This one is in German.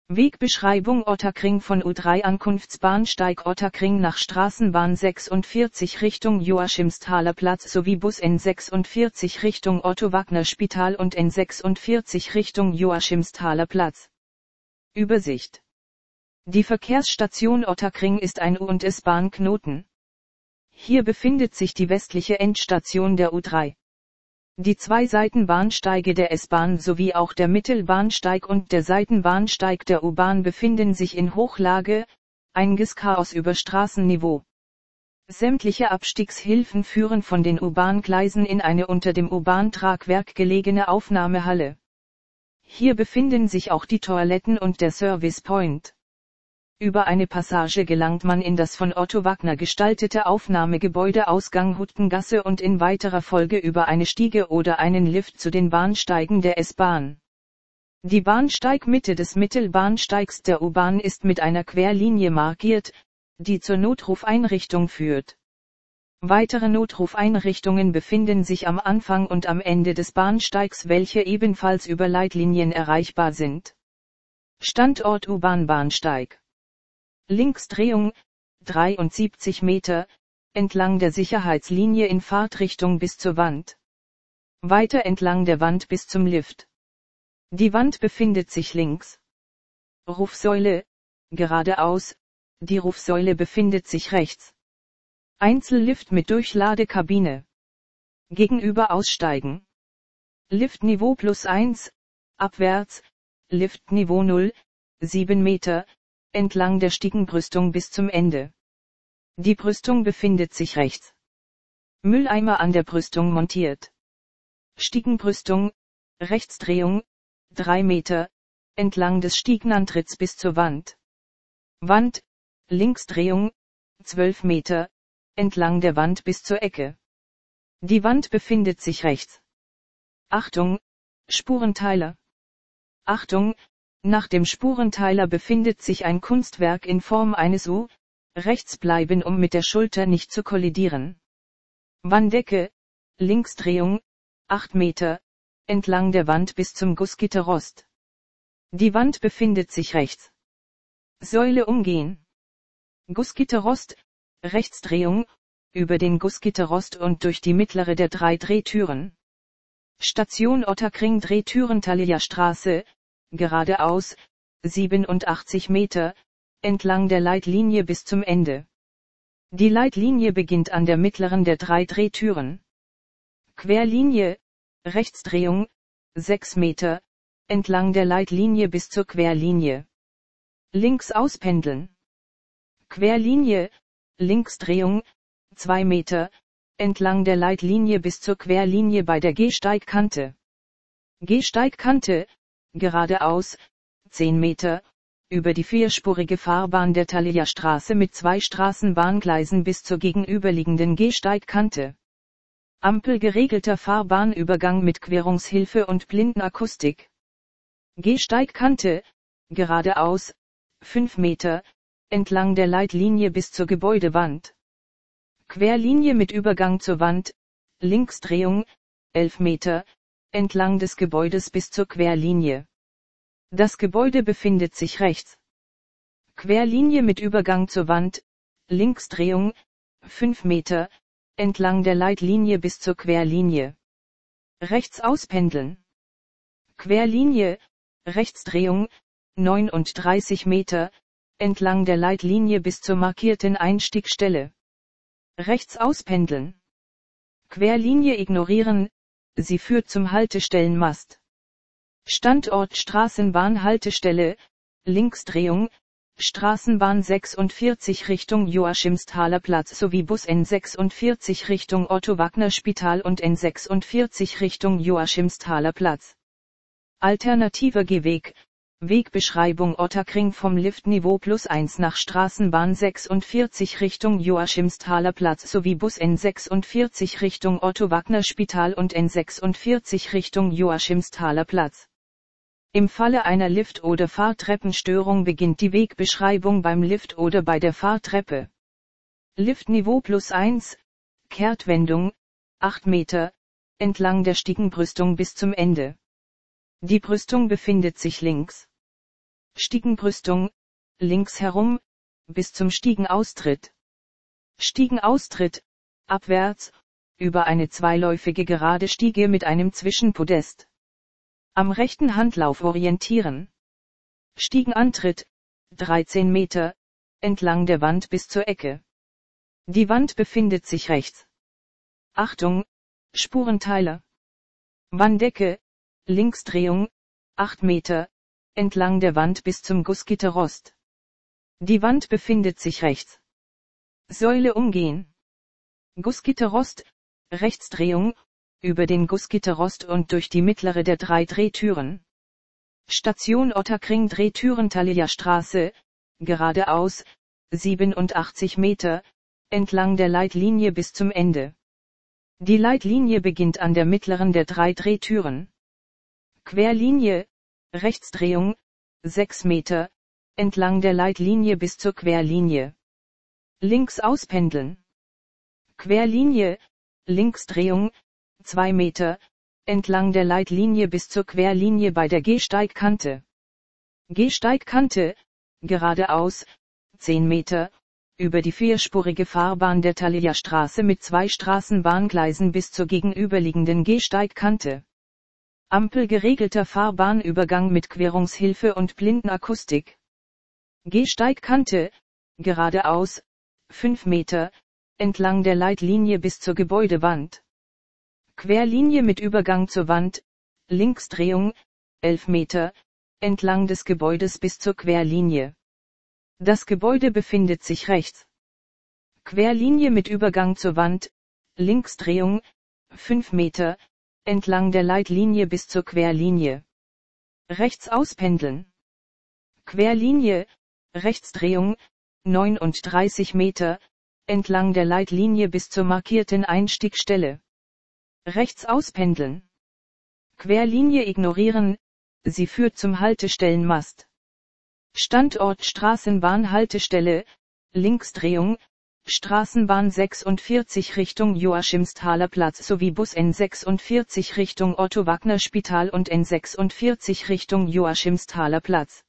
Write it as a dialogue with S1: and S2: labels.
S1: Wegbeschreibung Ottakring von U3 Ankunftsbahnsteig Ottakring nach Straßenbahn 46 Richtung Joachimsthaler Platz sowie Bus N46 Richtung Otto-Wagner-Spital und N46 Richtung Joachimsthaler Platz. Übersicht. Die Verkehrsstation Ottakring ist ein U- und S-Bahn-Knoten. Hier befindet sich die westliche Endstation der U3. Die zwei Seitenbahnsteige der S-Bahn sowie auch der Mittelbahnsteig und der Seitenbahnsteig der U-Bahn befinden sich in Hochlage, einiges Chaos über Straßenniveau. Sämtliche Abstiegshilfen führen von den U-Bahn-Gleisen in eine unter dem U-Bahn-Tragwerk gelegene Aufnahmehalle. Hier befinden sich auch die Toiletten und der Service Point. Über eine Passage gelangt man in das von Otto Wagner gestaltete Aufnahmegebäude Ausgang Huttengasse und in weiterer Folge über eine Stiege oder einen Lift zu den Bahnsteigen der S-Bahn. Die Bahnsteigmitte des Mittelbahnsteigs der U-Bahn ist mit einer Querlinie markiert, die zur Notrufeinrichtung führt. Weitere Notrufeinrichtungen befinden sich am Anfang und am Ende des Bahnsteigs, welche ebenfalls über Leitlinien erreichbar sind. Standort U-Bahn-Bahnsteig. Linksdrehung, 73 Meter, entlang der Sicherheitslinie in Fahrtrichtung bis zur Wand. Weiter entlang der Wand bis zum Lift. Die Wand befindet sich links. Rufsäule, geradeaus, die Rufsäule befindet sich rechts. Einzellift mit Durchladekabine. Gegenüber aussteigen. Liftniveau +1, abwärts, Liftniveau 0, 7 Meter, entlang der Stiegenbrüstung bis zum Ende. Die Brüstung befindet sich rechts. Mülleimer an der Brüstung montiert. Stiegenbrüstung, Rechtsdrehung, 3 Meter, entlang des Stiegenantritts bis zur Wand. Wand, Linksdrehung, 12 Meter, entlang der Wand bis zur Ecke. Die Wand befindet sich rechts. Achtung, Spurenteiler. Achtung, nach dem Spurenteiler befindet sich ein Kunstwerk in Form eines U, rechts bleiben, um mit der Schulter nicht zu kollidieren. Wanddecke, Linksdrehung, 8 Meter, entlang der Wand bis zum Gussgitterrost. Die Wand befindet sich rechts. Säule umgehen. Gussgitterrost, Rechtsdrehung, über den Gussgitterrost und durch die mittlere der 3 Drehtüren. Station Ottakring Drehtüren Thalia Straße, geradeaus, 87 Meter, entlang der Leitlinie bis zum Ende. Die Leitlinie beginnt an der mittleren der 3 Drehtüren. Querlinie, Rechtsdrehung, 6 Meter, entlang der Leitlinie bis zur Querlinie. Links auspendeln. Querlinie, Linksdrehung, 2 Meter, entlang der Leitlinie bis zur Querlinie bei der Gehsteigkante. Gehsteigkante, geradeaus, 10 Meter, über die vierspurige Fahrbahn der Thalia Straße mit 2 Straßenbahngleisen bis zur gegenüberliegenden Gehsteigkante. Ampel geregelter Fahrbahnübergang mit Querungshilfe und Blindenakustik. Gehsteigkante, geradeaus, 5 Meter, entlang der Leitlinie bis zur Gebäudewand. Querlinie mit Übergang zur Wand, Linksdrehung, 11 Meter, entlang des Gebäudes bis zur Querlinie. Das Gebäude befindet sich rechts. Querlinie mit Übergang zur Wand, Linksdrehung, 5 Meter, entlang der Leitlinie bis zur Querlinie. Rechts auspendeln. Querlinie, Rechtsdrehung, 39 Meter, entlang der Leitlinie bis zur markierten Einstiegstelle. Rechts auspendeln. Querlinie ignorieren, sie führt zum Haltestellenmast. Standort Straßenbahnhaltestelle, Linksdrehung, Straßenbahn 46 Richtung Joachimsthaler Platz sowie Bus N46 Richtung Otto-Wagner-Spital und N46 Richtung Joachimsthaler Platz. Alternativer Gehweg, Wegbeschreibung Ottakring vom Liftniveau +1 nach Straßenbahn 46 Richtung Joachimsthaler Platz sowie Bus N46 Richtung Otto-Wagner-Spital und N46 Richtung Joachimsthaler Platz. Im Falle einer Lift- oder Fahrtreppenstörung beginnt die Wegbeschreibung beim Lift oder bei der Fahrtreppe. Liftniveau +1, Kehrtwendung, 8 Meter, entlang der Stiegenbrüstung bis zum Ende. Die Brüstung befindet sich links. Stiegenbrüstung, links herum, bis zum Stiegenaustritt. Stiegenaustritt, abwärts, über eine zweiläufige gerade Stiege mit einem Zwischenpodest. Am rechten Handlauf orientieren. Stiegenantritt, 13 Meter, entlang der Wand bis zur Ecke. Die Wand befindet sich rechts. Achtung, Spurenteiler. Wanddecke, Linksdrehung, 8 Meter, entlang der Wand bis zum Gussgitterrost. Die Wand befindet sich rechts. Säule umgehen. Gussgitterrost, Rechtsdrehung, über den Gussgitterrost und durch die mittlere der 3 Drehtüren. Station Ottakring Drehtüren Thalia Straße, geradeaus, 87 Meter, entlang der Leitlinie bis zum Ende. Die Leitlinie beginnt an der mittleren der 3 Drehtüren. Querlinie, Rechtsdrehung, 6 Meter, entlang der Leitlinie bis zur Querlinie. Links auspendeln. Querlinie, Linksdrehung, 2 Meter, entlang der Leitlinie bis zur Querlinie bei der Gehsteigkante. Gehsteigkante, geradeaus, 10 Meter, über die vierspurige Fahrbahn der Thalia Straße mit 2 Straßenbahngleisen bis zur gegenüberliegenden Gehsteigkante. Ampel geregelter Fahrbahnübergang mit Querungshilfe und Blindenakustik. Gehsteigkante, geradeaus, 5 Meter, entlang der Leitlinie bis zur Gebäudewand. Querlinie mit Übergang zur Wand, Linksdrehung, 11 Meter, entlang des Gebäudes bis zur Querlinie. Das Gebäude befindet sich rechts. Querlinie mit Übergang zur Wand, Linksdrehung, 5 Meter, entlang der Leitlinie bis zur Querlinie. Rechts auspendeln. Querlinie, Rechtsdrehung, 39 Meter, entlang der Leitlinie bis zur markierten Einstiegstelle. Rechts auspendeln. Querlinie ignorieren, sie führt zum Haltestellenmast. Standort Straßenbahnhaltestelle, Linksdrehung, Straßenbahn 46 Richtung Joachimsthaler Platz sowie Bus N46 Richtung Otto-Wagner-Spital und N46 Richtung Joachimsthaler Platz.